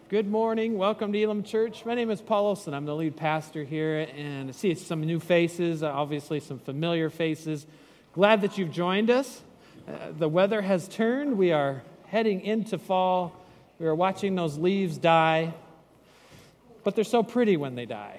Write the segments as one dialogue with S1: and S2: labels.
S1: Good morning. Welcome to Elam Church. My name is Paul Olson. I'm the lead pastor here, and I see some new faces, obviously some familiar faces. Glad that you've joined us. The weather has turned. We are heading into fall. We are watching those leaves die, but they're so pretty when they die.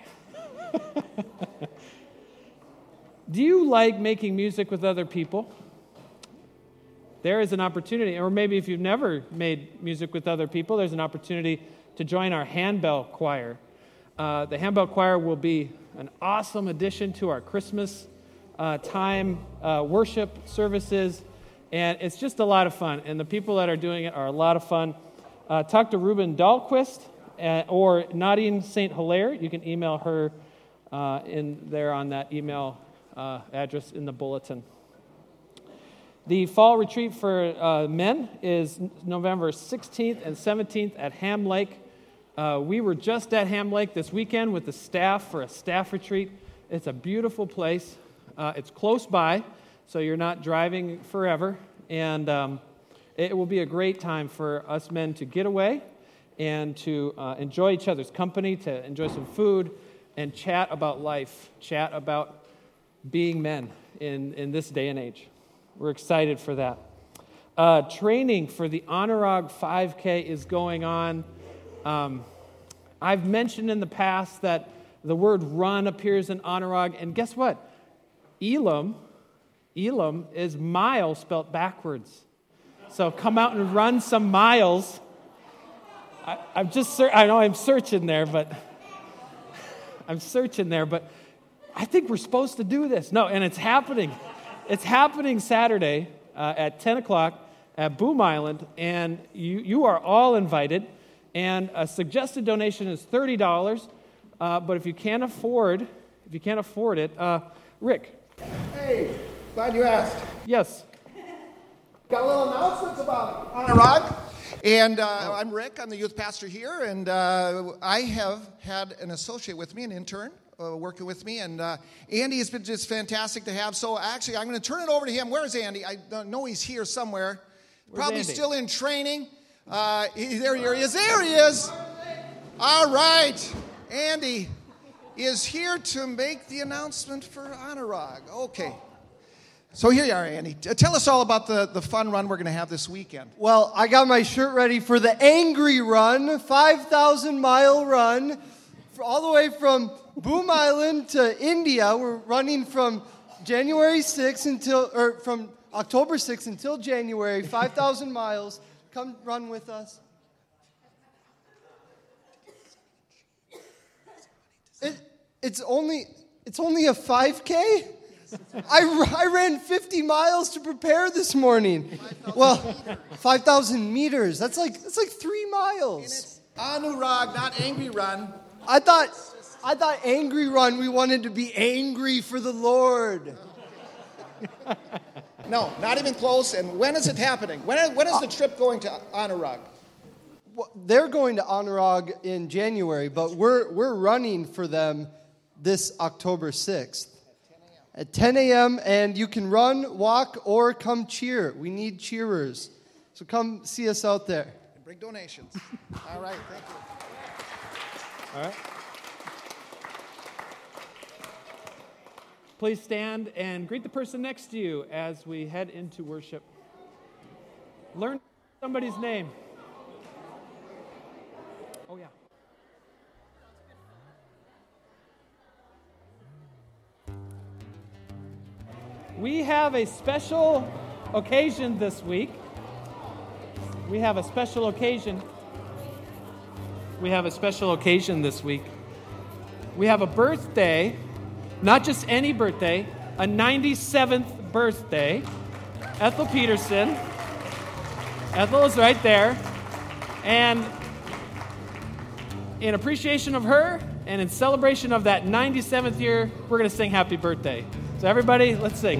S1: Do you like making music with other people? There is an opportunity, or maybe if you've never made music with other people, there's an opportunity to join our handbell choir. The handbell choir will be an awesome addition to our Christmas time worship services, and it's just a lot of fun, and the people that are doing it are a lot of fun. Talk to Ruben Dahlquist or Nadine St. Hilaire. You can email her in there on that email address in the bulletin. The fall retreat for men is November 16th and 17th at Ham Lake. We were just at Ham Lake this weekend with the staff for a staff retreat. It's a beautiful place. It's close by, so you're not driving forever. And it will be a great time for us men to get away and to enjoy each other's company, to enjoy some food, and chat about life, chat about being men in this day and age. We're excited for that. Training for the Anurag 5K is going on. I've mentioned in the past that the word run appears in Anurag, and guess what? Elam is mile spelt backwards. So come out and run some miles. I know I'm searching there, but I think we're supposed to do this. No, and it's happening. It's happening Saturday at 10 o'clock at Boom Island, and you are all invited. And a suggested donation is $30. But if you can't afford it, Rick.
S2: Hey, glad you asked.
S1: Yes.
S2: Got a little announcements about Anurag. And I'm Rick. I'm the youth pastor here, and I have had an associate with me, an intern. Working with me, and Andy has been just fantastic to have. So actually, I'm going to turn it over to him. Where's Andy? I know he's here somewhere. Probably
S1: Andy?
S2: Still in training. There he is. There he is. All right. Andy is here to make the announcement for Anurag. Okay. So here you are, Andy. Tell us all about the fun run we're going to have this weekend.
S3: Well, I got my shirt ready for the Angry Run, 5,000-mile run, all the way from Boom Island to India. We're running from from October 6th until January, 5,000 miles. Come run with us. It's only a 5K? I ran 50 miles to prepare this morning. 5,000 meters. That's like 3 miles.
S2: And it's Anurag, not Angry Run.
S3: I thought Angry Run, we wanted to be angry for the Lord.
S2: No, not even close. And when is it happening? When is the trip going to Anurag?
S3: Well, they're going to Anurag in January, but we're running for them this October 6th. At 10 a.m., and you can run, walk, or come cheer. We need cheerers. So come see us out there.
S2: And bring donations. All right, thank you.
S1: All right. Please stand and greet the person next to you as we head into worship. Learn somebody's name. Oh, yeah. We have a special occasion this week. We have a special occasion this week. We have a birthday. Not just any birthday, a 97th birthday. Ethel Peterson. Ethel is right there. And in appreciation of her and in celebration of that 97th year, we're going to sing Happy Birthday. So everybody, let's sing.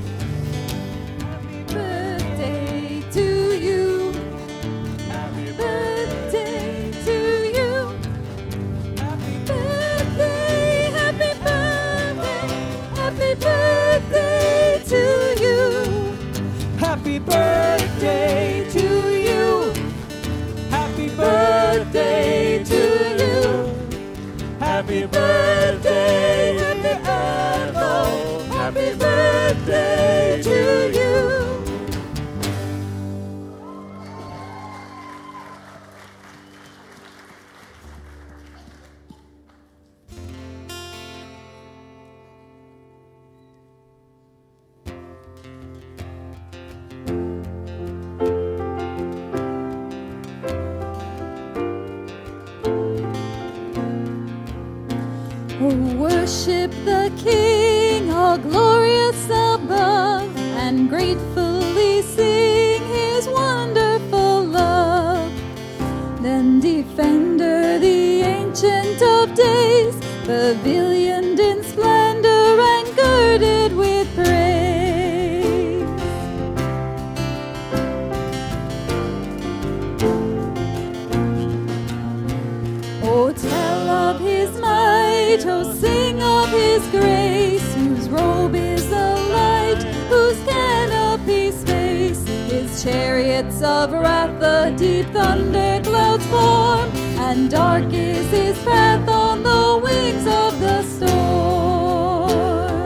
S4: Happy birthday to you. Happy birthday to you. Happy birthday, happy birthday, happy birthday to you.
S5: Happy birthday to you. Happy birthday
S4: birthday to you. Worship the King, all glorious above, and gratefully sing his wonderful love. Then defender, the Ancient of Days, pavilioned in splendor and girded with praise. Oh, tell of his might, oh, sing of his grace, whose robe is a light, whose canopy space. His chariots of wrath the deep thunder clouds form, and dark is his path on the wings of the storm.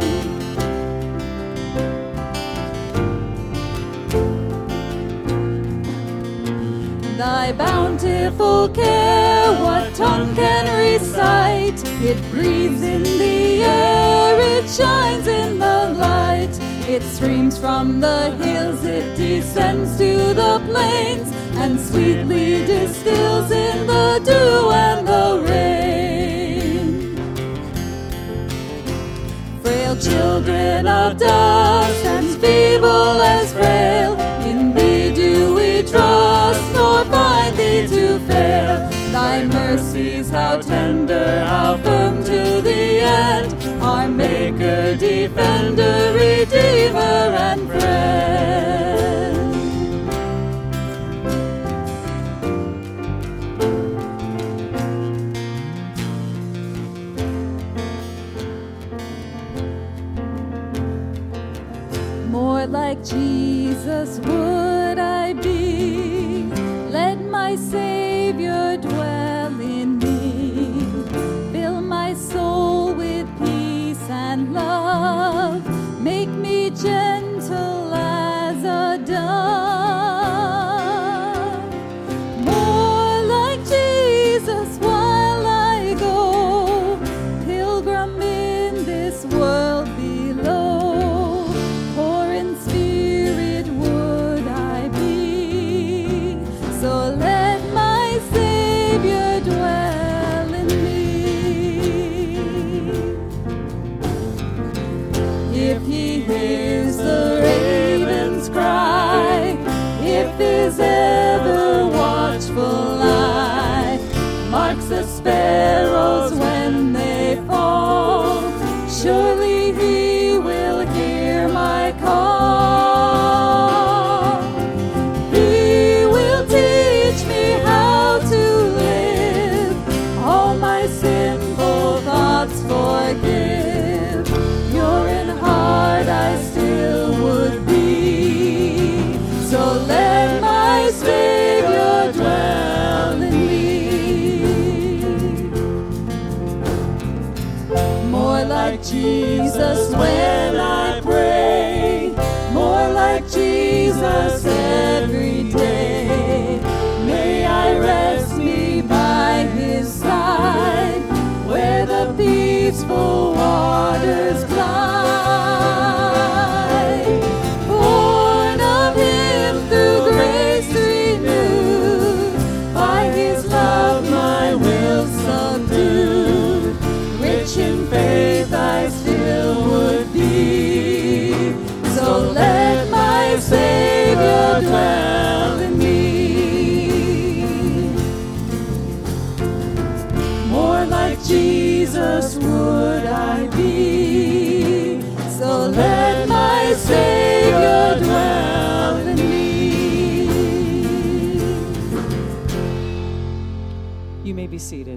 S4: Thy bountiful care, what tongue can recite? It breathes in the air, it shines in the light. It streams from the hills, it descends to the plains, and sweetly distills in the dew and the rain. Frail children of dust, and feeble as frail, in thee do we trust, nor find thee to fail. Thy mercies, how tender, how firm to the end, our Maker, Defender, Redeemer, and Friend. More like Jesus would I be, let my Savior dwell in me, fill my soul with peace and love, make me gentle as a dove. More like Jesus while I go, pilgrim in this world below, poor in spirit would I be, so let my Savior dwell in me. If he hears the raven's cry, if his ever watchful eye marks the sparrows when they fall, surely he will hear my call. He will teach me how to live, all my sinful thoughts forgive. Pure in heart I still would be, so let my Savior dwell in me. More like Jesus when I pray, more like Jesus every day. May I rest me by his side, where the peaceful waters glide. Born of him through grace renewed, by his love my will subdued, rich in faith I still would be, so let my Savior dwell in me. More like Jesus would I be, so let my Savior dwell in me.
S5: You may be seated.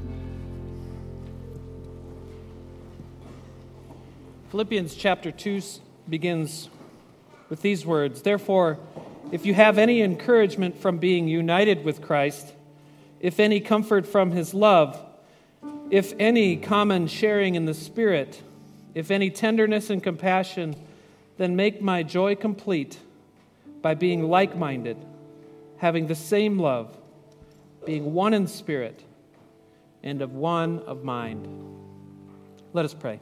S1: Philippians chapter 2 begins with these words, "Therefore, if you have any encouragement from being united with Christ, if any comfort from his love, if any common sharing in the Spirit, if any tenderness and compassion, then make my joy complete by being like-minded, having the same love, being one in spirit, and of one of mind. Let us pray.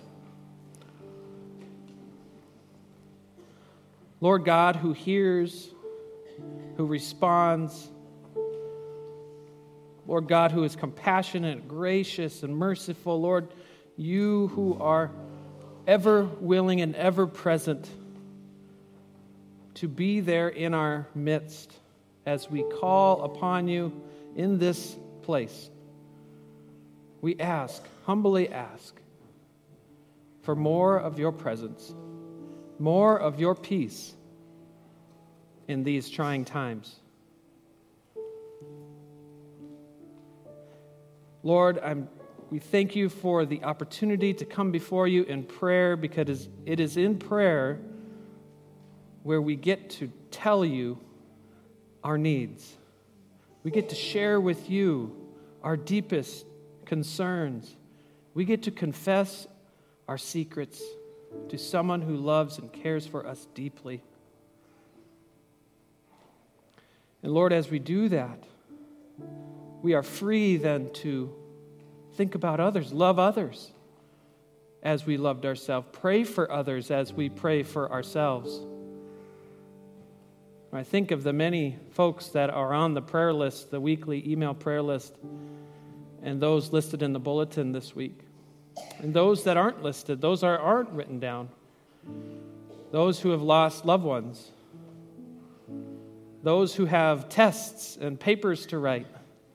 S1: Lord God, who hears, who responds, Lord God, who is compassionate, gracious, and merciful, Lord, you who are ever willing and ever present to be there in our midst as we call upon you in this place. We humbly ask, for more of your presence, more of your peace in these trying times. Lord, we thank you for the opportunity to come before you in prayer, because it is in prayer where we get to tell you our needs. We get to share with you our deepest concerns. We get to confess our secrets to someone who loves and cares for us deeply. And Lord, as we do that, we are free then to think about others, love others as we loved ourselves, pray for others as we pray for ourselves. I think of the many folks that are on the prayer list, the weekly email prayer list, and those listed in the bulletin this week. And those that aren't listed, those aren't written down. Those who have lost loved ones. Those who have tests and papers to write.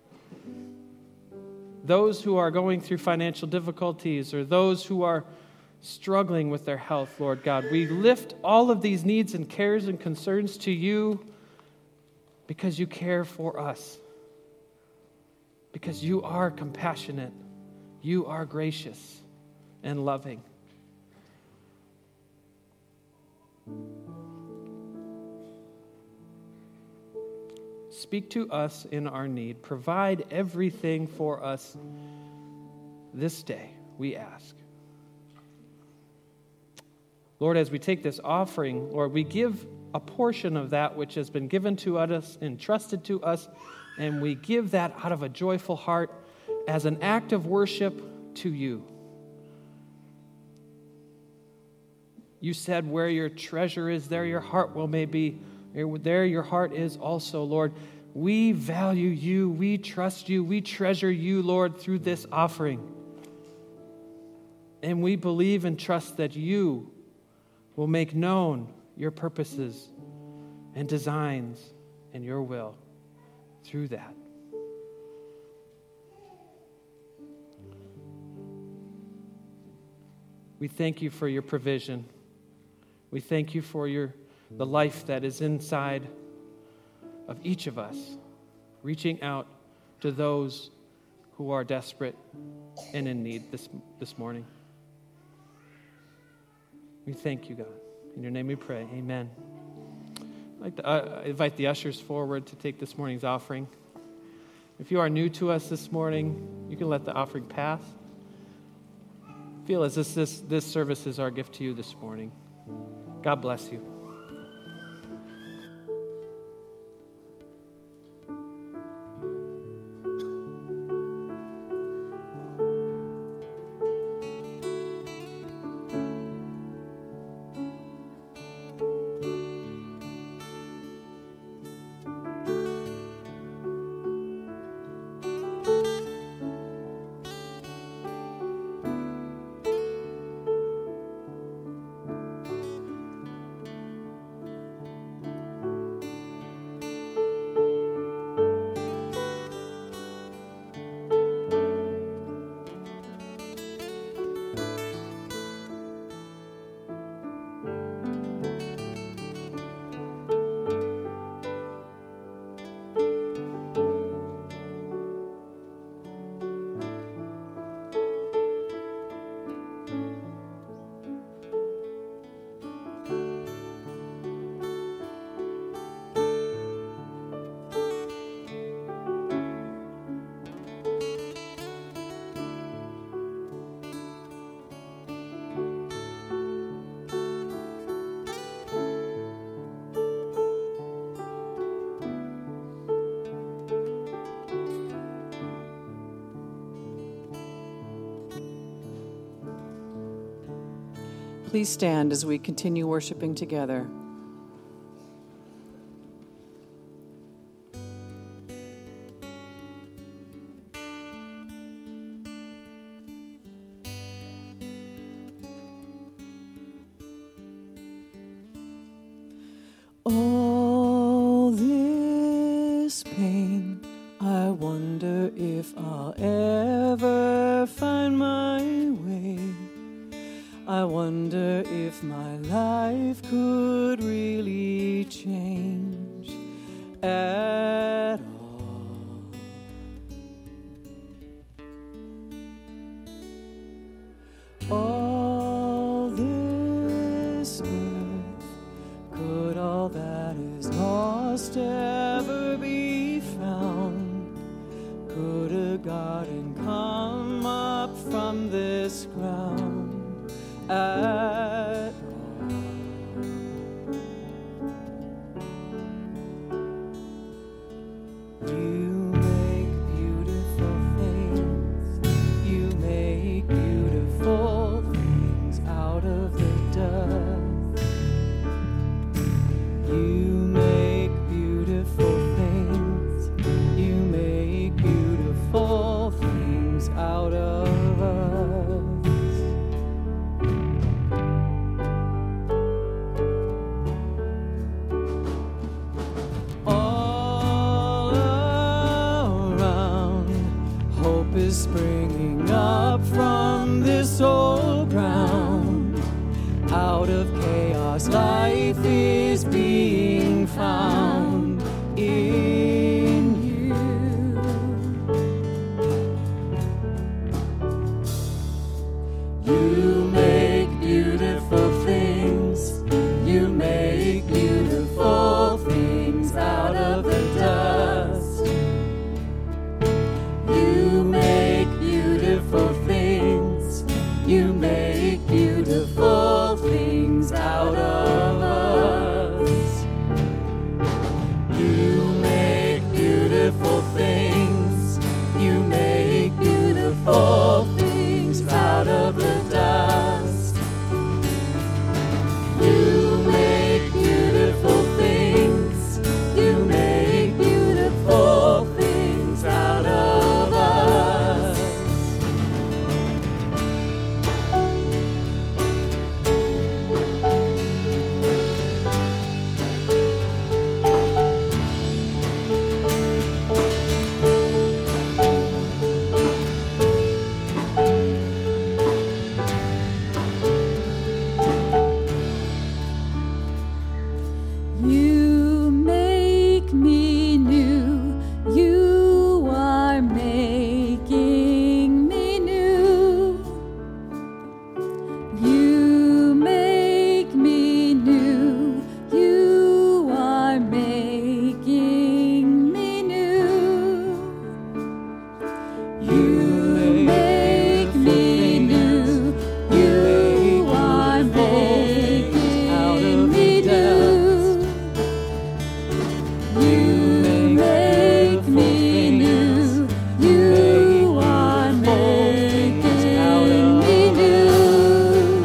S1: Those who are going through financial difficulties, or those who are struggling with their health, Lord God. We lift all of these needs and cares and concerns to you because you care for us. Because you are compassionate. You are gracious and loving. Speak to us in our need. Provide everything for us this day, we ask. Lord, as we take this offering, Lord, we give a portion of that which has been given to us, entrusted to us, and we give that out of a joyful heart as an act of worship to you. You said, where your treasure is, there your heart will be. There your heart is also, Lord. We value you. We trust you. We treasure you, Lord, through this offering. And we believe and trust that you will make known your purposes and designs and your will through that. We thank you for your provision. We thank you for the life that is inside of each of us, reaching out to those who are desperate and in need this morning. We thank you, God. In your name we pray. Amen. I'd like to invite the ushers forward to take this morning's offering. If you are new to us this morning, you can let the offering pass. Feel as this service is our gift to you this morning. God bless you.
S5: Please stand as we continue worshiping together. All this pain, I wonder if I'll ever find my way. I wonder if my life could really change at all. All this earth, could all that is lost ever be found? Could a garden come up from this ground at all? You make beautiful things. You make beautiful things out of the dust. You make beautiful things. You make beautiful things out of us. All around, hope is springing up from this old ground. Out of chaos, life is being found in you. You make beautiful things. You make beautiful things out of the dust. You make beautiful things. You make beautiful things out of us. You make beautiful things. You make beautiful things out of the dust. You make beautiful things. You make beautiful things out of us. You make me new. You are making me new. You make me new. You are making me new. You make me new. You are making me new. You make me new. You are making me new.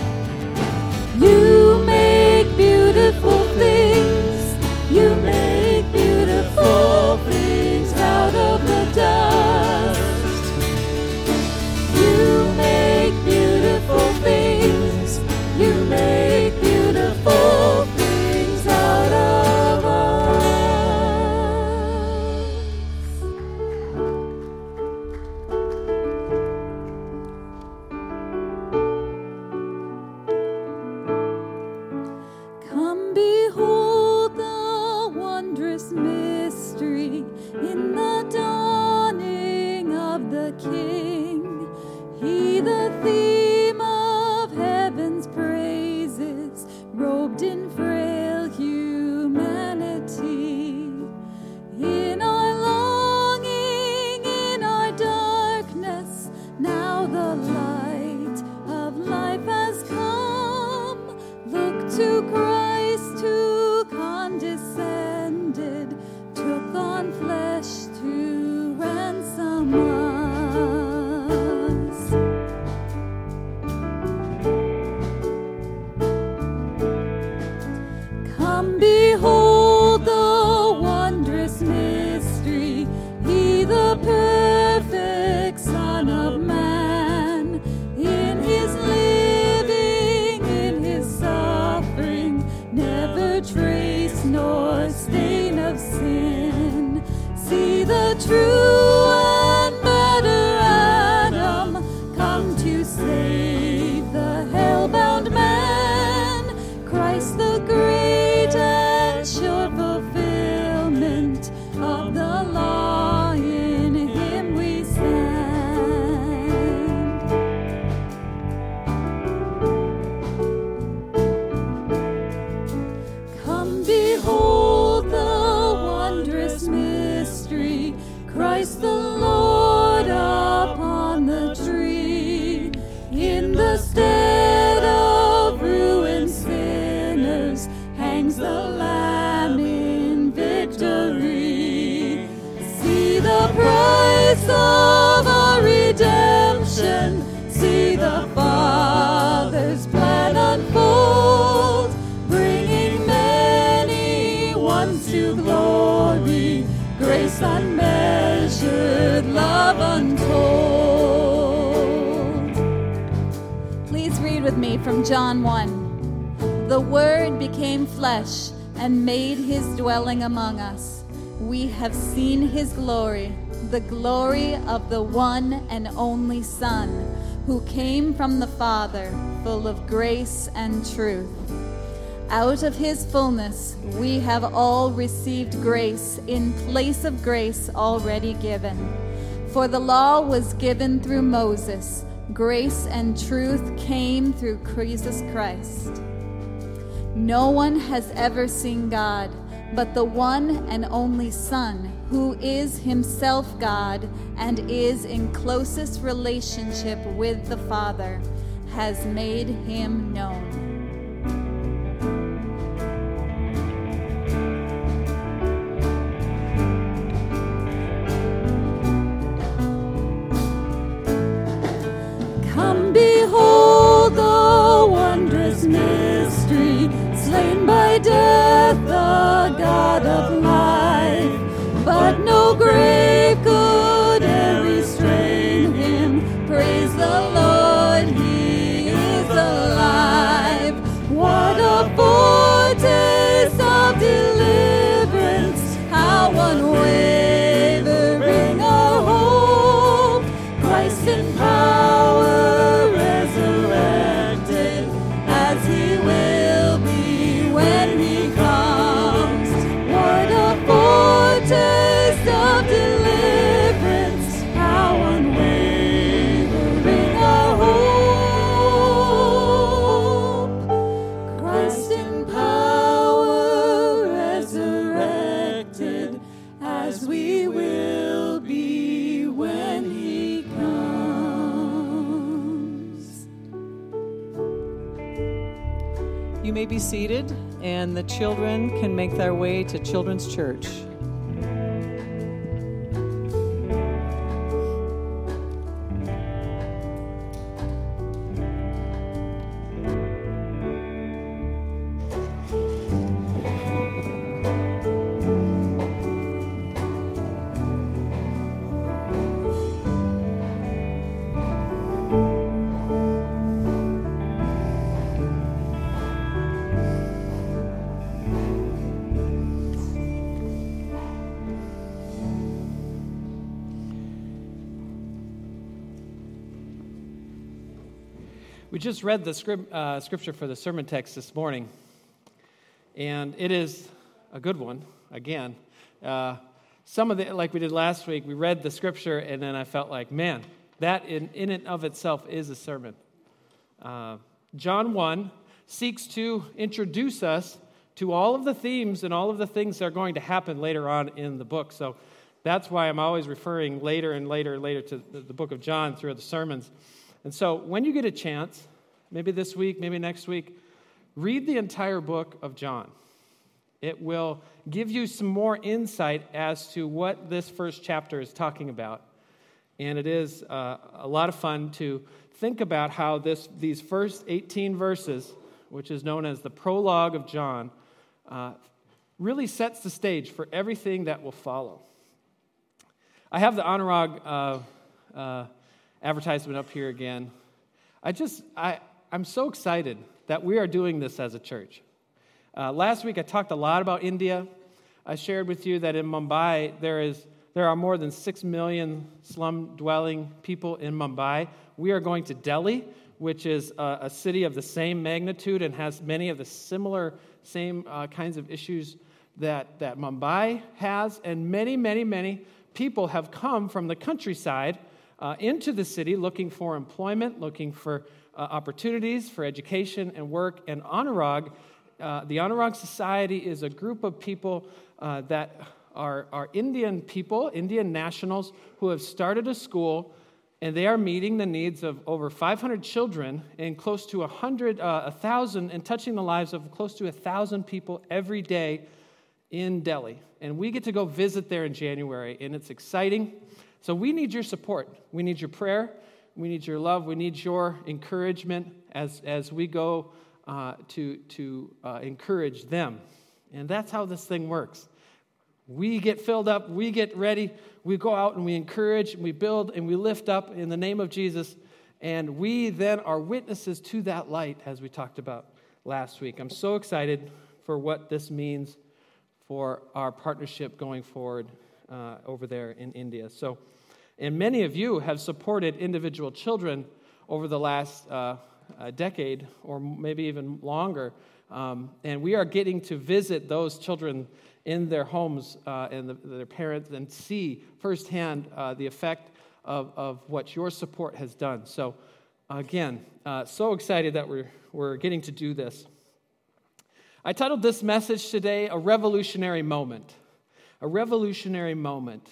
S5: You make beautiful things. You make beautiful things out of the dust. You make beautiful things. You make beautiful things out of us. Come behold the wondrous mystery in the dawning of the King. He, the theme of heaven's praises, robed in frail humanity. In our longing, in our darkness, now the light of life has come. Look to Christ who condescended, took on flesh to ransom us. the true and better Adam, come to save the hell-bound man. Christ the great and sure fulfillment of the law, in him we stand. Come behold the wondrous mystery, Christ the Lord upon the tree. In the stead of ruined sinners hangs the Lamb in victory. See the price of our redemption, see the Father's plan unfold, bringing many ones to glory, grace unmeasured, love untold. Please read with me from John 1. The Word became flesh and made his dwelling among us. We have seen his glory, the glory of the one and only Son, who came from the Father, full of grace and truth. Out of his fullness we have all received grace in place of grace already given. For the law was given through Moses, grace and truth came through Jesus Christ. No one has ever seen God, but the one and only Son, who is himself God and is in closest relationship with the Father, has made him known. Come behold the wondrous mystery, slain by death, the God of life. But no grave could ever restrain him. Praise the Lord, he is alive. What a foretaste of deliverance, how unwavering our hope. Christ in power resurrected, as he will be when he comes. What a foretaste of deliverance, how unwavering our hope. Christ in power resurrected, as we will be when he comes.
S6: You may be seated, and the children can make their way to Children's Church.
S1: We just read the scripture for the sermon text this morning, and it is a good one, again. Some of it, like we did last week, we read the scripture, and then I felt like, man, that in and of itself is a sermon. John 1 seeks to introduce us to all of the themes and all of the things that are going to happen later on in the book. So that's why I'm always referring later and later and later to the book of John through the sermons. And so when you get a chance, maybe this week, maybe next week, read the entire book of John. It will give you some more insight as to what this first chapter is talking about. And it is a lot of fun to think about how these first 18 verses, which is known as the prologue of John, really sets the stage for everything that will follow. I have the Anurag advertisement up here again. I'm so excited that we are doing this as a church. Last week I talked a lot about India. I shared with you that in Mumbai there is There are more than 6 million slum-dwelling people in Mumbai. We are going to Delhi, which is a city of the same magnitude and has many of the same kinds of issues that Mumbai has. And many, many, many people have come from the countryside into the city looking for employment, looking for opportunities for education and work. And Anurag, the Anurag Society is a group of people that are Indian people, Indian nationals, who have started a school, and they are meeting the needs of over 500 children and close to 1,000, and touching the lives of close to 1,000 people every day in Delhi. And we get to go visit there in January, and it's exciting. So we need your support. We need your prayer. We need your love. We need your encouragement as we go to encourage them. And that's how this thing works. We get filled up, we get ready, we go out and we encourage, and we build, and we lift up in the name of Jesus, and we then are witnesses to that light, as we talked about last week. I'm so excited for what this means for our partnership going forward over there in India. So, and many of you have supported individual children over the last decade, or maybe even longer, and we are getting to visit those children in their homes and their parents, and see firsthand the effect of what your support has done. So again, so excited that we're getting to do this. I titled this message today, A Revolutionary Moment. A revolutionary moment.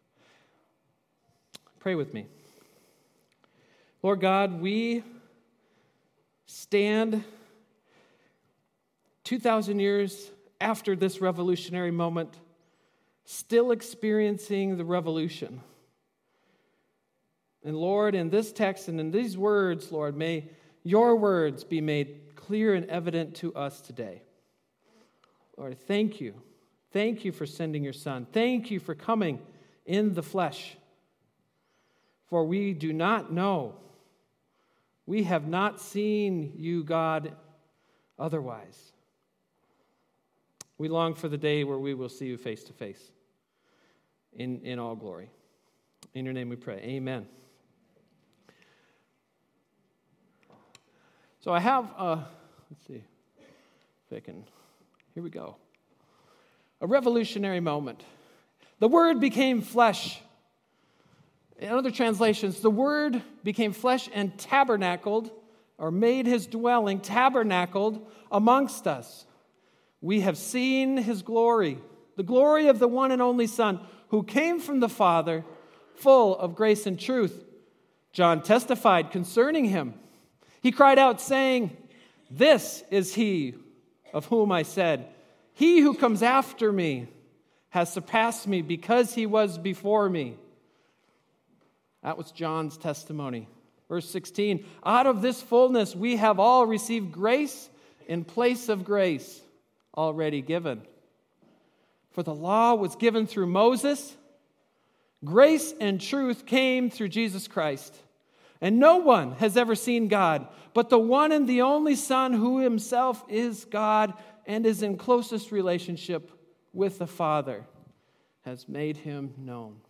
S1: Pray with me. Lord God, we stand 2,000 years after this revolutionary moment, still experiencing the revolution. And Lord, in this text and in these words, Lord, may your words be made clear and evident to us today. Lord, thank you. Thank you for sending your Son. Thank you for coming in the flesh. For we do not know. We have not seen you, God, otherwise. We long for the day where we will see you face to face in all glory. In your name we pray. Amen. So I have, let's see if I can, here we go. A revolutionary moment. The Word became flesh. In other translations, the Word became flesh and tabernacled, or made his dwelling, tabernacled amongst us. We have seen his glory, the glory of the one and only Son, who came from the Father, full of grace and truth. John testified concerning him. He cried out, saying, "This is he of whom I said, he who comes after me has surpassed me because he was before me." That was John's testimony. Verse 16, out of this fullness we have all received grace in place of grace already given. For the law was given through Moses, grace and truth came through Jesus Christ. And no one has ever seen God, but the one and the only Son, who himself is God and is in closest relationship with the Father, has made him known.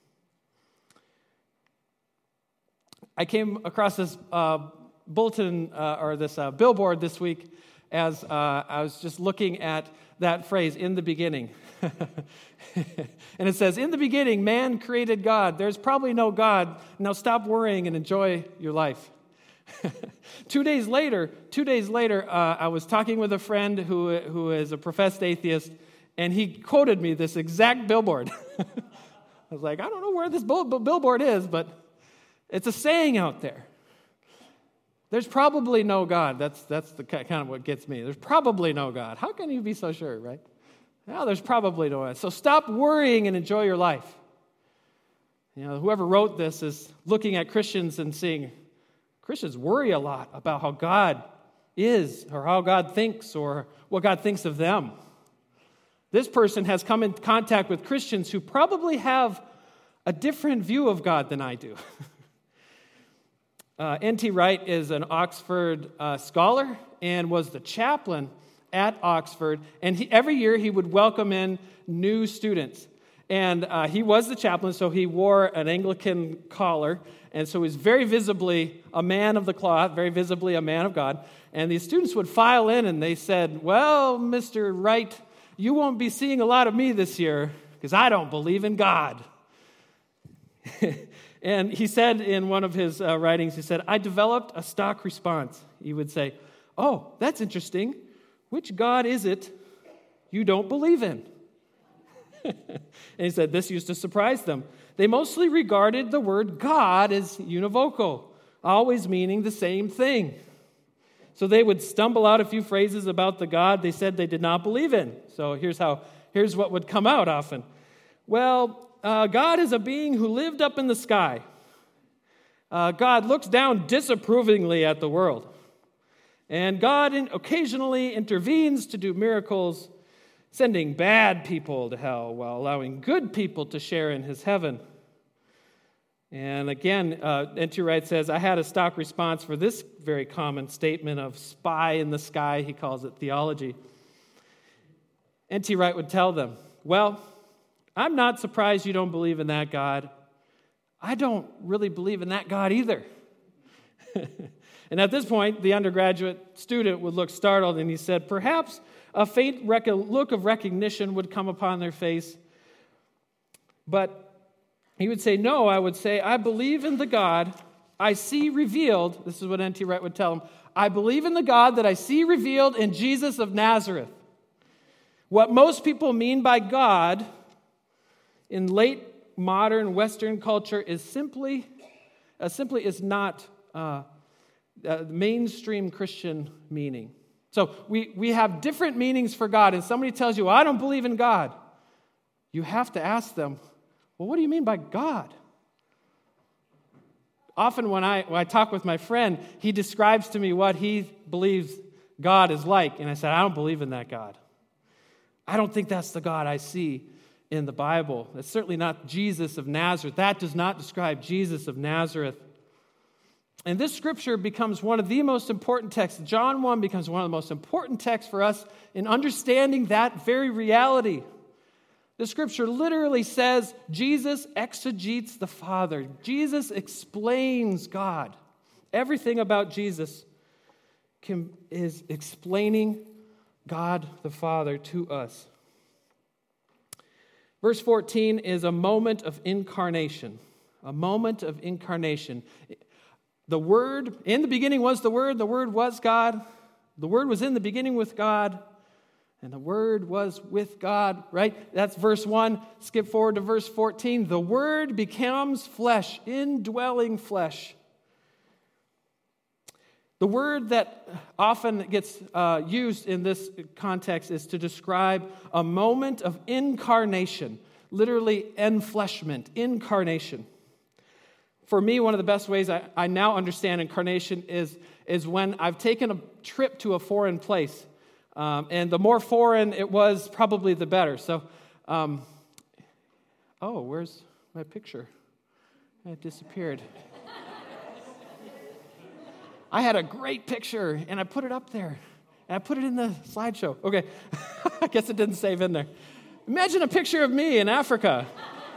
S1: I came across this bulletin or this billboard this week as I was just looking at that phrase, in the beginning. And it says, in the beginning, man created God. There's probably no God. Now stop worrying and enjoy your life. 2 days later, I was talking with a friend who is a professed atheist, and he quoted me this exact billboard. I was like, I don't know where this billboard is, but it's a saying out there. There's probably no God. That's the kind of what gets me. There's probably no God. How can you be so sure, right? No, there's probably no God. So stop worrying and enjoy your life. You know, whoever wrote this is looking at Christians and seeing Christians worry a lot about how God is or how God thinks or what God thinks of them. This person has come in contact with Christians who probably have a different view of God than I do. N.T. Wright is an Oxford scholar and was the chaplain at Oxford. And every year he would welcome in new students. And he was the chaplain, so he wore an Anglican collar, and so he was very visibly a man of the cloth, very visibly a man of God. And these students would file in, and they said, well, Mr. Wright, you won't be seeing a lot of me this year because I don't believe in God. And he said in one of his writings, he said, I developed a stock response. He would say, oh, that's interesting. Which God is it you don't believe in? And he said this used to surprise them. They mostly regarded the word God as univocal, always meaning the same thing. So they would stumble out a few phrases about the God they said they did not believe in. So here's what would come out often. Well, God is a being who lived up in the sky. God looks down disapprovingly at the world. And God occasionally intervenes to do miracles, sending bad people to hell while allowing good people to share in his heaven. And again, N.T. Wright says, I had a stock response for this very common statement of spy in the sky. He calls it theology. N.T. Wright would tell them, well, I'm not surprised you don't believe in that God. I don't really believe in that God either. And at this point, the undergraduate student would look startled, and he said, perhaps a faint look of recognition would come upon their face. But he would say, no, I would say, I believe in the God I see revealed. This is what N.T. Wright would tell him. I believe in the God that I see revealed in Jesus of Nazareth. What most people mean by God in late modern Western culture is simply is not mainstream Christian meaning. So we have different meanings for God, and somebody tells you, I don't believe in God. You have to ask them, well, what do you mean by God? Often when I talk with my friend, he describes to me what he believes God is like, and I said, I don't believe in that God. I don't think that's the God I see in the Bible. It's certainly not Jesus of Nazareth. That does not describe Jesus of Nazareth. And this scripture becomes one of the most important texts. John 1 becomes one of the most important texts for us in understanding that very reality. The scripture literally says Jesus exegetes the Father. Jesus explains God. Everything about Jesus is explaining God the Father to us. Verse 14 is a moment of incarnation. A moment of incarnation. The Word, in the beginning was the Word was God, the Word was in the beginning with God, and the Word was with God, right? That's verse 1. Skip forward to verse 14. The Word becomes flesh, indwelling flesh. The word that often gets used in this context is to describe a moment of incarnation, literally enfleshment, incarnation. For me, one of the best ways I now understand incarnation is when I've taken a trip to a foreign place. And the more foreign it was, probably the better. So, where's my picture? It disappeared. I had a great picture, and I put it up there. And I put it in the slideshow. Okay, I guess it didn't save in there. Imagine a picture of me in Africa.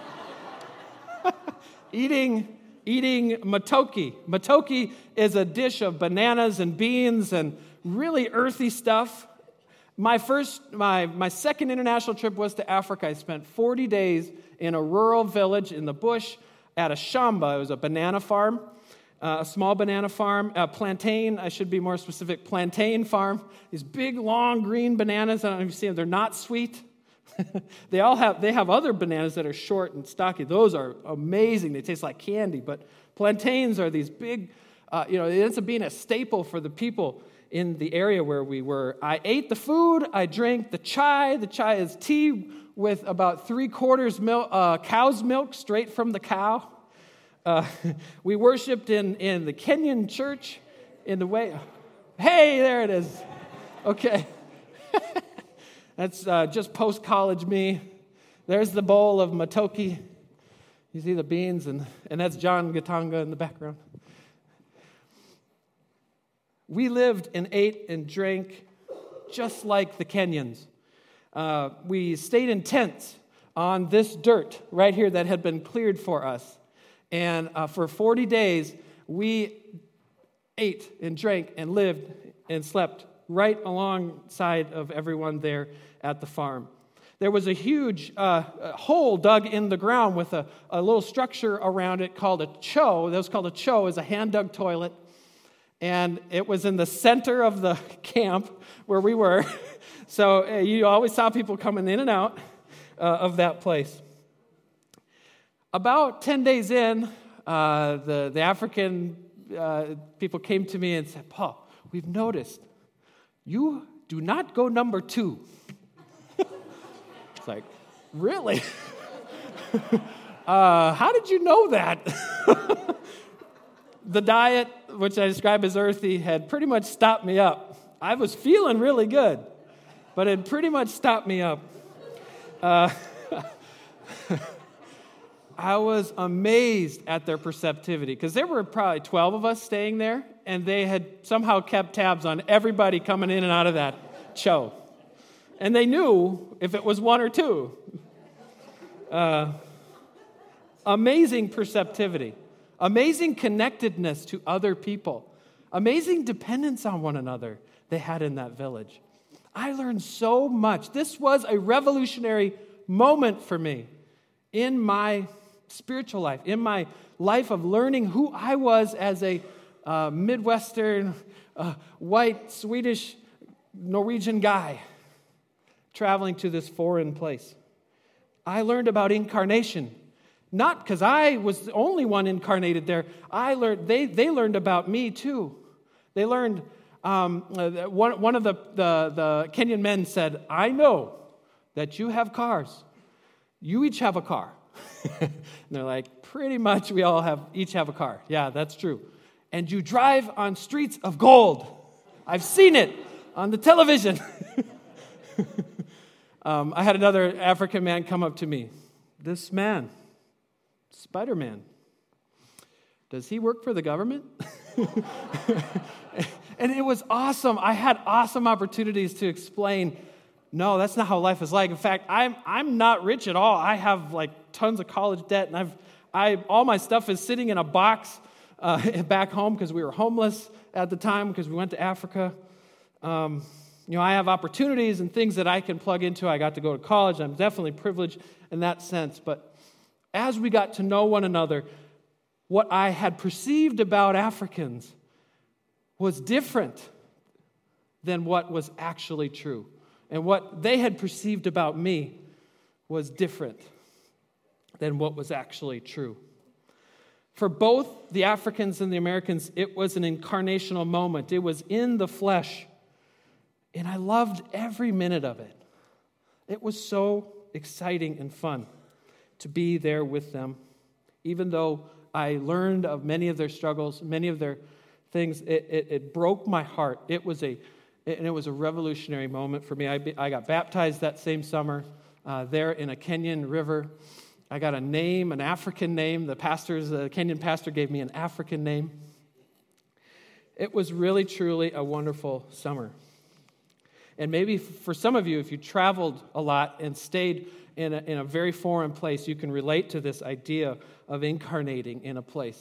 S1: Eating matoke. Matoke is a dish of bananas and beans and really earthy stuff. My second international trip was to Africa. I spent 40 days in a rural village in the bush at a shamba. It was a banana farm, a small banana farm. Plantain, I should be more specific, plantain farm. These big, long, green bananas. I don't know if you see them. They're not sweet. They have other bananas that are short and stocky. Those are amazing. They taste like candy. But plantains are these big, it ends up being a staple for the people in the area where we were. I ate the food. I drank the chai. The chai is tea with about 3/4 milk, cow's milk straight from the cow. We worshiped in the Kenyan church in the way. Hey, there it is. Okay. That's just post-college me. There's the bowl of matoke. You see the beans, and that's John Gatanga in the background. We lived and ate and drank just like the Kenyans. We stayed in tents on this dirt right here that had been cleared for us. And for 40 days, we ate and drank and lived and slept right alongside of everyone there at the farm. There was a huge hole dug in the ground with a little structure around it called a cho. That was called a cho, is a hand-dug toilet. And it was in the center of the camp where we were. So you always saw people coming in and out of that place. About 10 days in, the African people came to me and said, Paul, we've noticed you do not go number 2. It's like, really? How did you know that? The diet, which I describe as earthy, had pretty much stopped me up. I was feeling really good, but it pretty much stopped me up. I was amazed at their perceptivity, because there were probably 12 of us staying there, and they had somehow kept tabs on everybody coming in and out of that cho. And they knew if it was 1 or 2. Amazing perceptivity. Amazing connectedness to other people. Amazing dependence on one another they had in that village. I learned so much. This was a revolutionary moment for me in my spiritual life, in my life of learning who I was as a Midwestern, white, Swedish, Norwegian guy traveling to this foreign place. I learned about incarnation. Not because I was the only one incarnated there. They learned about me too. They learned, one of the Kenyan men said, I know that you have cars. You each have a car. And they're like, pretty much we all each have a car. Yeah, that's true. And you drive on streets of gold. I've seen it on the television. I had another African man come up to me. This man, Spider-Man, does he work for the government? And it was awesome. I had awesome opportunities to explain, no, that's not how life is like. In fact, I'm not rich at all. I have like tons of college debt, and all my stuff is sitting in a box back home because we were homeless at the time because we went to Africa. I have opportunities and things that I can plug into. I got to go to college. I'm definitely privileged in that sense. But as we got to know one another, what I had perceived about Africans was different than what was actually true. And what they had perceived about me was different than what was actually true. For both the Africans and the Americans, it was an incarnational moment. It was in the flesh. And I loved every minute of it. It was so exciting and fun to be there with them. Even though I learned of many of their struggles, many of their things, it broke my heart. It was a revolutionary moment for me. I got baptized that same summer there in a Kenyan river. I got a name, an African name. The Kenyan pastor gave me an African name. It was really, truly a wonderful summer. And maybe for some of you, if you traveled a lot and stayed in a very foreign place, you can relate to this idea of incarnating in a place.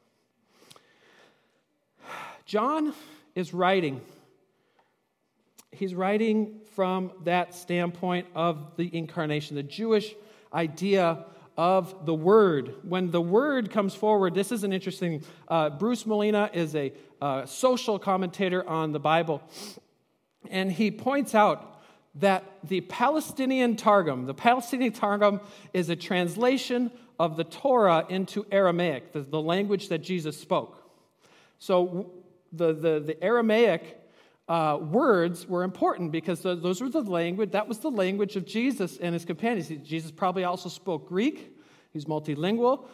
S1: John is writing. He's writing from that standpoint of the incarnation, the Jewish idea of the Word. When the Word comes forward, this is an interesting, Bruce Molina is a social commentator on the Bible, and he points out that the Palestinian Targum is a translation of the Torah into Aramaic, the language that Jesus spoke. So the Aramaic words were important because those were that was the language of Jesus and his companions. Jesus probably also spoke Greek. He's multilingual.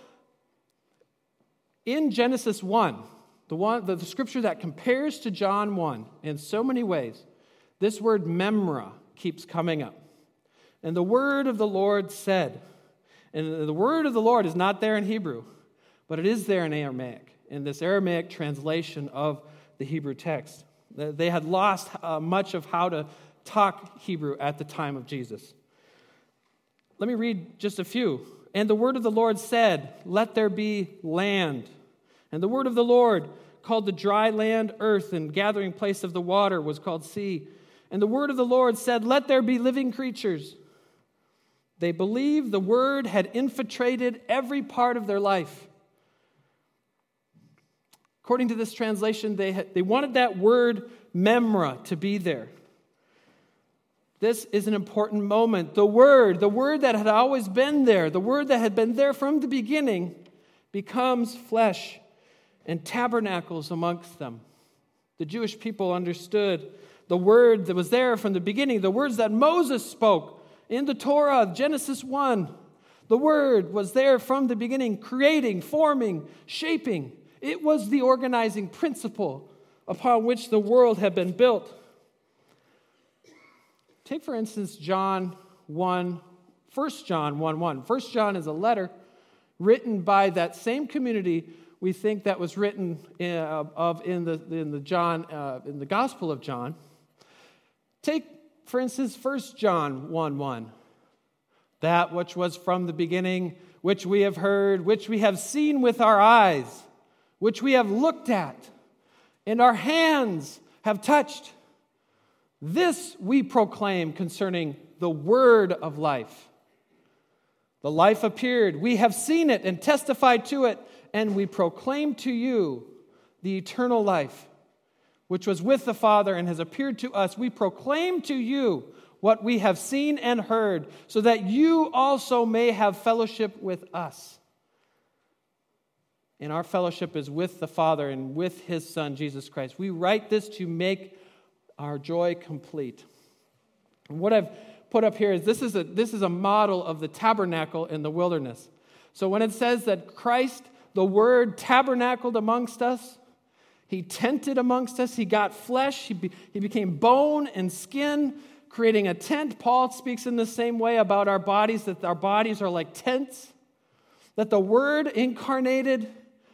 S1: In Genesis 1, the scripture that compares to John 1 in so many ways, this word memra keeps coming up. And the word of the Lord said, and the word of the Lord is not there in Hebrew, but it is there in Aramaic, in this Aramaic translation of the Hebrew text. They had lost much of how to talk Hebrew at the time of Jesus. Let me read just a few. And the word of the Lord said, let there be land. And the word of the Lord called the dry land earth, and gathering place of the water was called sea. And the word of the Lord said, let there be living creatures. They believed the word had infiltrated every part of their life. According to this translation, they wanted that word memra to be there. This is an important moment. The word that had always been there, the word that had been there from the beginning, becomes flesh and tabernacles amongst them. The Jewish people understood the word that was there from the beginning, the words that Moses spoke in the Torah, Genesis 1. The word was there from the beginning, creating, forming, shaping. It was the organizing principle upon which the world had been built. Take, for instance, John 1, 1 John 1:1. 1 John is a letter written by that same community we think that was written in the Gospel of John. Take, for instance, 1 John 1:1. That which was from the beginning, which we have heard, which we have seen with our eyes, which we have looked at, and our hands have touched. This we proclaim concerning the word of life. The life appeared. We have seen it and testified to it, and we proclaim to you the eternal life, which was with the Father and has appeared to us. We proclaim to you what we have seen and heard, so that you also may have fellowship with us. And our fellowship is with the Father and with His Son, Jesus Christ. We write this to make our joy complete. And what I've put up here is this is a model of the tabernacle in the wilderness. So when it says that Christ, the Word, tabernacled amongst us, He tented amongst us, He got flesh, He became bone and skin, creating a tent. Paul speaks in the same way about our bodies, that our bodies are like tents, that the Word incarnated,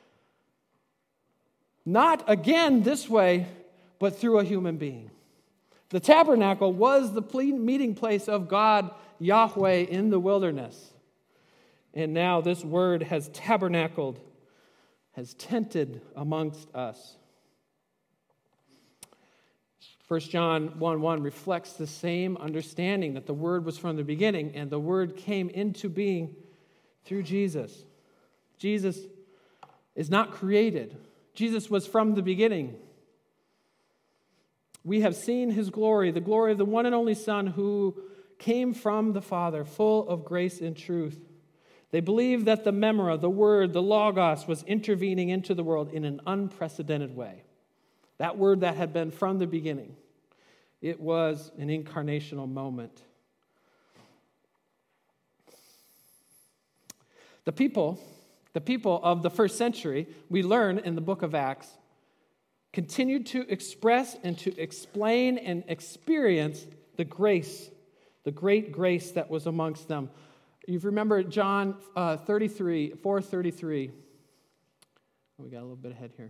S1: not again this way, but through a human being. The tabernacle was the meeting place of God, Yahweh, in the wilderness. And now this word has tabernacled, has tented amongst us. 1 John 1:1 reflects the same understanding that the word was from the beginning, and the word came into being through Jesus. Jesus is not created. Jesus was from the beginning. We have seen His glory, the glory of the one and only Son who came from the Father, full of grace and truth. They believed that the memra, the word, the logos, was intervening into the world in an unprecedented way. That word that had been from the beginning. It was an incarnational moment. The people of the first century, we learn in the book of Acts, continued to express and to explain and experience the grace, the great grace that was amongst them. You remember John 4:33. We got a little bit ahead here.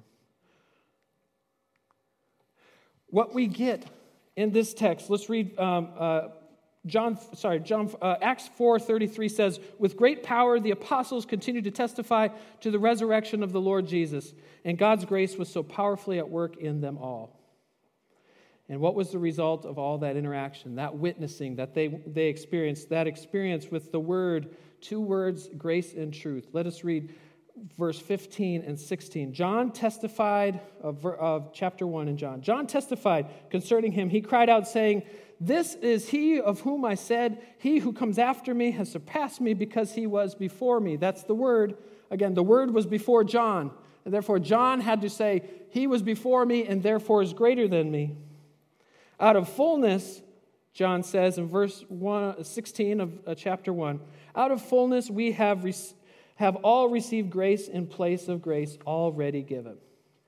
S1: What we get in this text, let's read Acts 4:33 says, with great power the apostles continued to testify to the resurrection of the Lord Jesus, and God's grace was so powerfully at work in them all. And what was the result of all that interaction, that witnessing that they experienced, that experience with the word, two words, grace and truth? Let us read verse 15 and 16. John testified of chapter 1 in John. John testified concerning him. He cried out saying, this is he of whom I said, he who comes after me has surpassed me because he was before me. That's the word. Again, the word was before John. And therefore, John had to say, he was before me and therefore is greater than me. Out of fullness, John says in verse 16 of chapter 1, out of fullness we have all received grace in place of grace already given.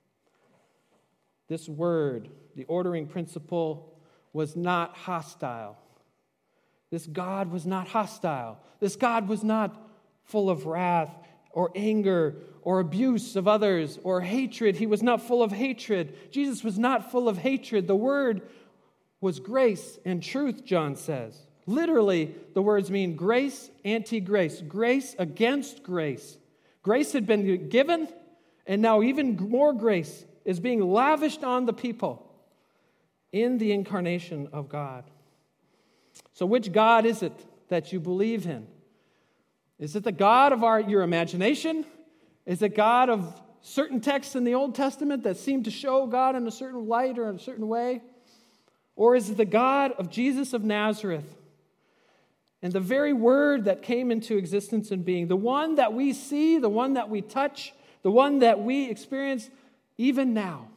S1: This word, the ordering principle, was not hostile. This God was not hostile. This God was not full of wrath or anger or abuse of others or hatred. He was not full of hatred. Jesus was not full of hatred. The word was grace and truth, John says. Literally, the words mean grace, anti-grace, grace against grace. Grace had been given, and now even more grace is being lavished on the people in the incarnation of God. So which God is it that you believe in? Is it the God of your imagination? Is it God of certain texts in the Old Testament that seem to show God in a certain light or in a certain way? Or is it the God of Jesus of Nazareth? And the very word that came into existence and being, the one that we see, the one that we touch, the one that we experience even now.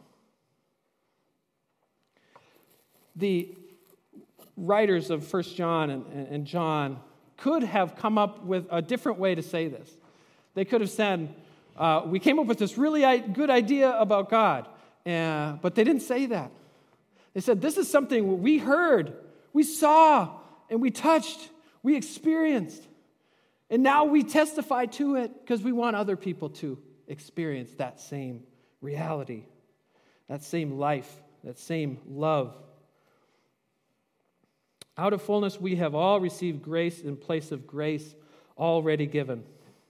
S1: The writers of 1 John and John could have come up with a different way to say this. They could have said, we came up with this really good idea about God, but they didn't say that. They said, this is something we heard, we saw, and we touched, we experienced. And now we testify to it because we want other people to experience that same reality, that same life, that same love. Out of fullness, we have all received grace in place of grace already given.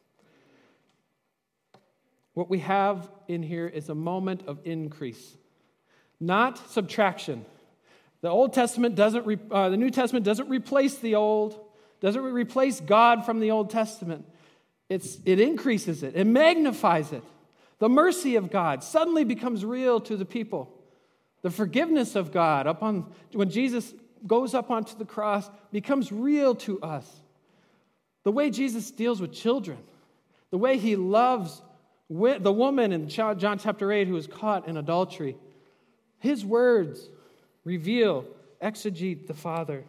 S1: What we have in here is a moment of increase, not subtraction. The Old Testament the New Testament doesn't replace the Old, doesn't replace God from the Old Testament. It increases it, it magnifies it. The mercy of God suddenly becomes real to the people. The forgiveness of God when Jesus goes up onto the cross becomes real to us. The way Jesus deals with children, the way he loves the woman in John chapter 8 who was caught in adultery. His words reveal, exegete the Father.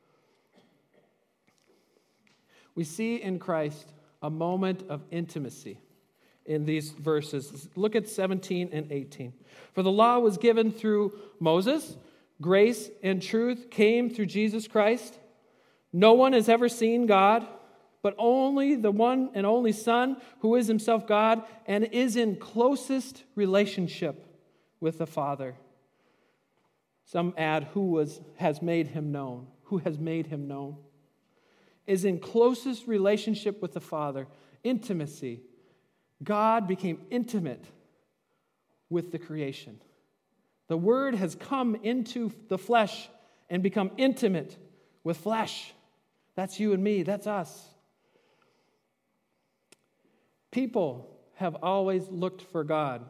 S1: We see in Christ a moment of intimacy in these verses. Look at 17 and 18. For the law was given through Moses. Grace and truth came through Jesus Christ. No one has ever seen God, but only the one and only Son, who is himself God and is in closest relationship with the Father. Some add, has made him known. Who has made him known? Is in closest relationship with the Father. Intimacy. God became intimate with the creation. The Word has come into the flesh and become intimate with flesh. That's you and me. That's us. People have always looked for God.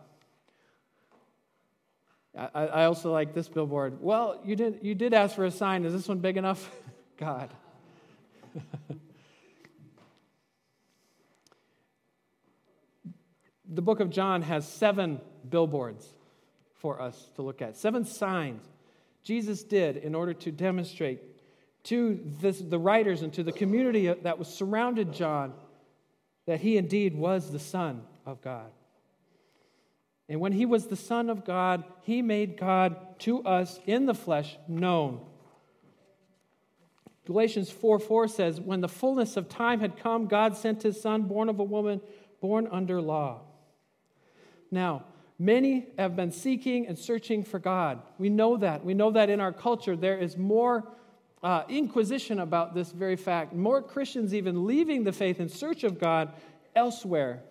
S1: I also like this billboard. Well, you did ask for a sign. Is this one big enough? God. The book of John has 7 billboards for us to look at. 7 signs Jesus did in order to demonstrate to the writers and to the community that was surrounded John that he indeed was the Son of God. And when he was the Son of God, he made God to us in the flesh known. Galatians 4:4 says, when the fullness of time had come, God sent his Son, born of a woman, born under law. Now, many have been seeking and searching for God. We know that. We know that in our culture there is more inquisition about this very fact. More Christians even leaving the faith in search of God elsewhere.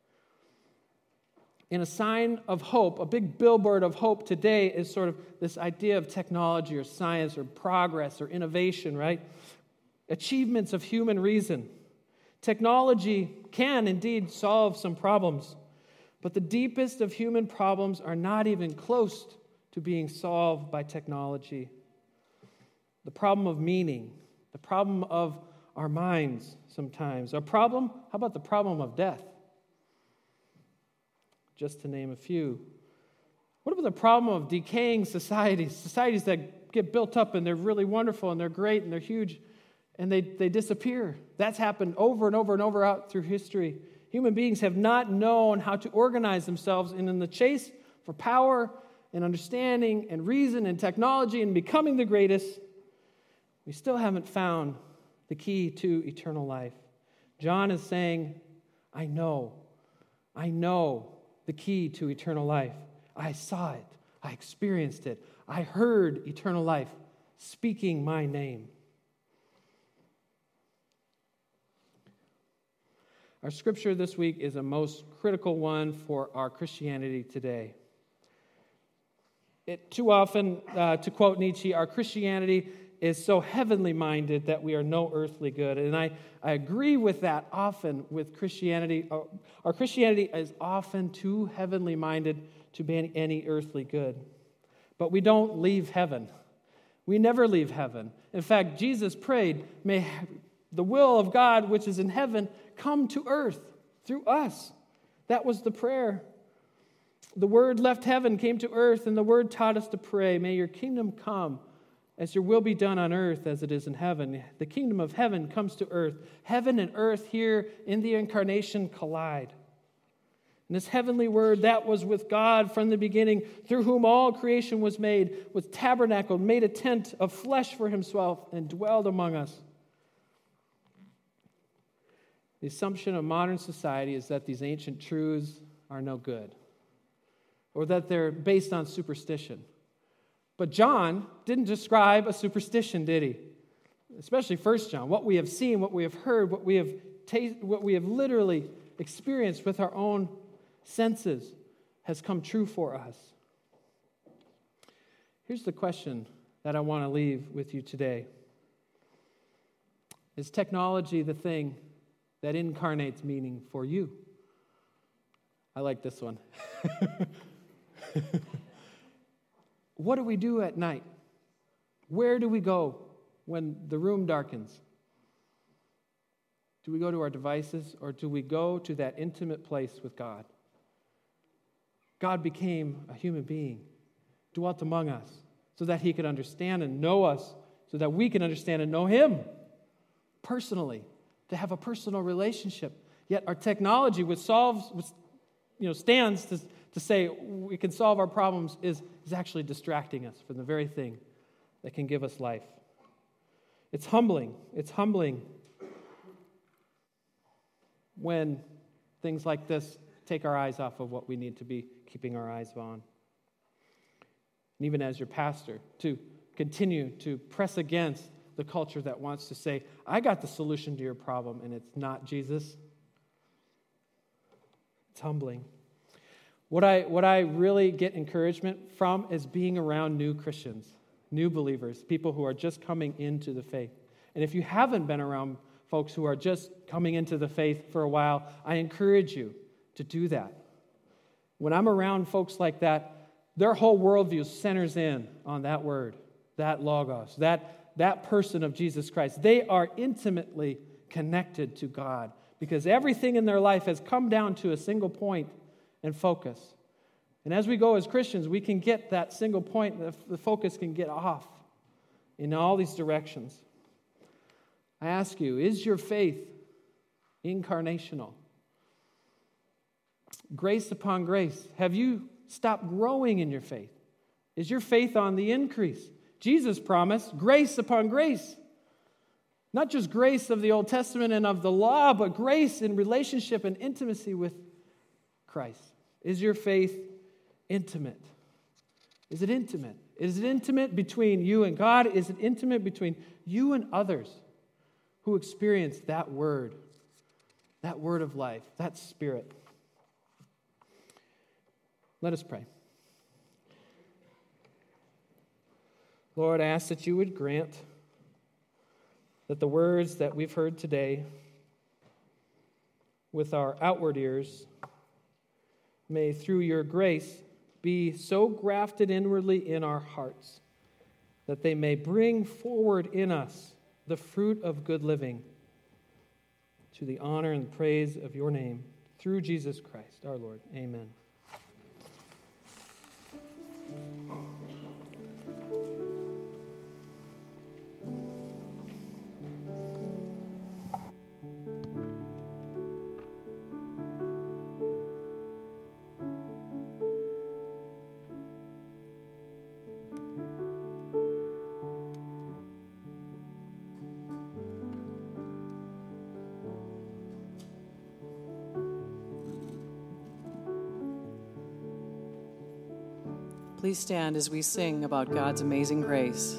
S1: In a sign of hope, a big billboard of hope today is sort of this idea of technology or science or progress or innovation, right? Achievements of human reason. Technology can indeed solve some problems, but the deepest of human problems are not even close to being solved by technology. The problem of meaning, the problem of our minds sometimes. How about the problem of death? Just to name a few. What about the problem of decaying societies? Societies that get built up and they're really wonderful and they're great and they're huge and they disappear. That's happened over and over and over out through history. Human beings have not known how to organize themselves, and in the chase for power and understanding and reason and technology and becoming the greatest, we still haven't found the key to eternal life. John is saying, I know the key to eternal life. I saw it. I experienced it. I heard eternal life speaking my name. Our scripture this week is a most critical one for our Christianity today. Too often, to quote Nietzsche, our Christianity is so heavenly minded that we are no earthly good. And I agree with that often with Christianity. Our Christianity is often too heavenly minded to be any earthly good. But we don't leave heaven. We never leave heaven. In fact, Jesus prayed, may the will of God, which is in heaven, come to earth through us. That was the prayer. The Word left heaven, came to earth, and the Word taught us to pray, may your kingdom come as your will be done on earth as it is in heaven. The kingdom of heaven comes to earth. Heaven and earth here in the incarnation collide. And this heavenly Word that was with God from the beginning, through whom all creation was made, was tabernacled, made a tent of flesh for himself, and dwelled among us. The assumption of modern society is that these ancient truths are no good, or that they're based on superstition. But John didn't describe a superstition, did he? Especially 1 John. What we have seen, what we have heard, what we have literally experienced with our own senses has come true for us. Here's the question that I want to leave with you today. Is technology the thing that incarnates meaning for you? I like this one. What do we do at night? Where do we go when the room darkens? Do we go to our devices, or do we go to that intimate place with God? God became a human being, dwelt among us, so that he could understand and know us, so that we can understand and know him personally, to have a personal relationship. Yet our technology, which stands to say we can solve our problems, is actually distracting us from the very thing that can give us life. It's humbling. It's humbling when things like this take our eyes off of what we need to be keeping our eyes on. And even as your pastor, to continue to press against the culture that wants to say, I got the solution to your problem, and it's not Jesus. It's humbling. What I really get encouragement from is being around new Christians, new believers, people who are just coming into the faith. And if you haven't been around folks who are just coming into the faith for a while, I encourage you to do that. When I'm around folks like that, their whole worldview centers in on that word, that logos, that person of Jesus Christ. They are intimately connected to God because everything in their life has come down to a single point and focus. And as we go as Christians, we can get that single point, the focus can get off in all these directions. I ask you, is your faith incarnational? Grace upon grace. Have you stopped growing in your faith? Is your faith on the increase? Jesus promised grace upon grace. Not just grace of the Old Testament and of the law, but grace in relationship and intimacy with Christ. Is your faith intimate? Is it intimate? Is it intimate between you and God? Is it intimate between you and others who experience that word of life, that Spirit? Let us pray. Lord, I ask that you would grant that the words that we've heard today with our outward ears may, through your grace, be so grafted inwardly in our hearts that they may bring forward in us the fruit of good living to the honor and praise of your name, through Jesus Christ, our Lord. Amen.
S6: Please stand as we sing about God's amazing grace.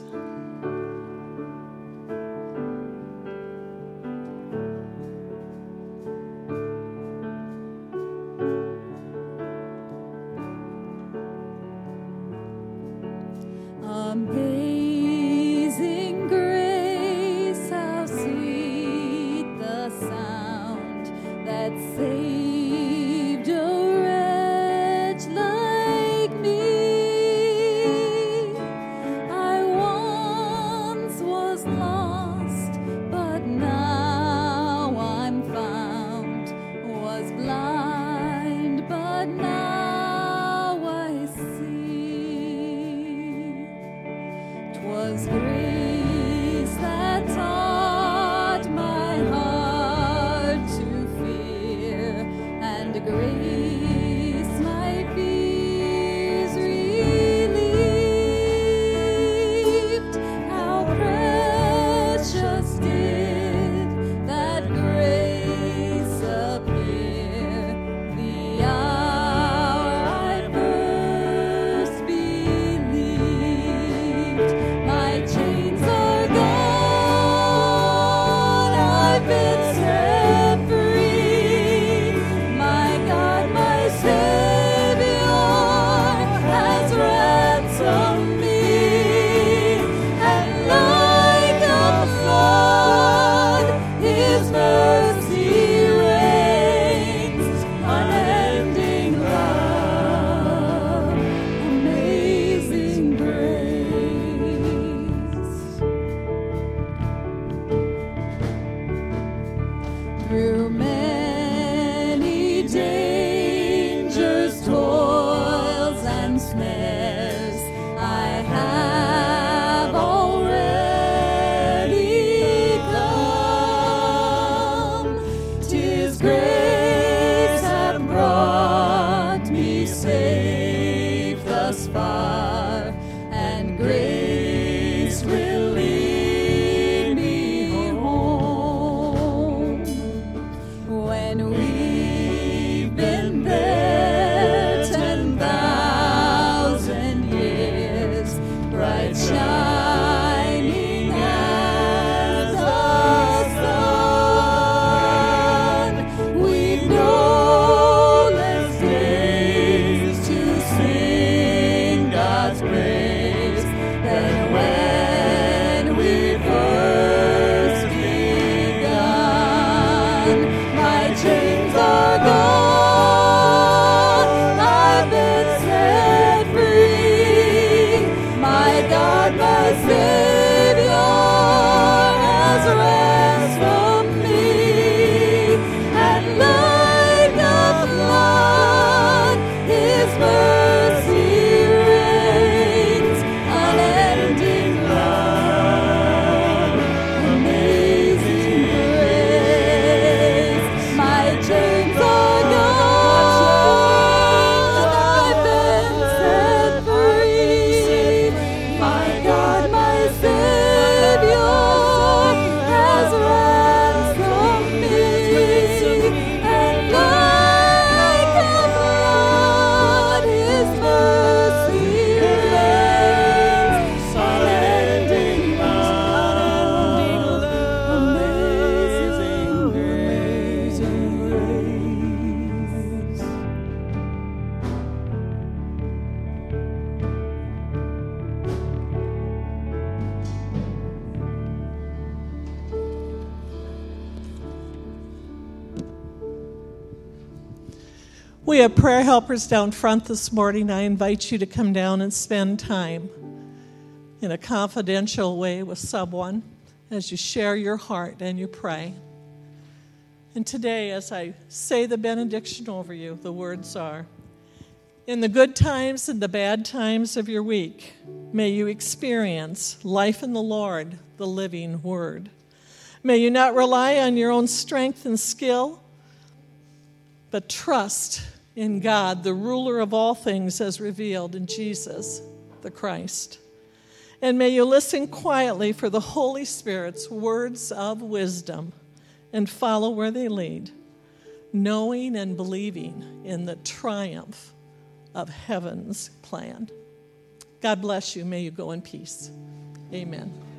S7: We have prayer helpers down front this morning. I invite you to come down and spend time in a confidential way with someone as you share your heart and you pray. And today, as I say the benediction over you, the words are, in the good times and the bad times of your week, may you experience life in the Lord, the living Word. May you not rely on your own strength and skill, but trust in God, the ruler of all things, as revealed in Jesus, the Christ. And may you listen quietly for the Holy Spirit's words of wisdom and follow where they lead, knowing and believing in the triumph of heaven's plan. God bless you. May you go in peace. Amen.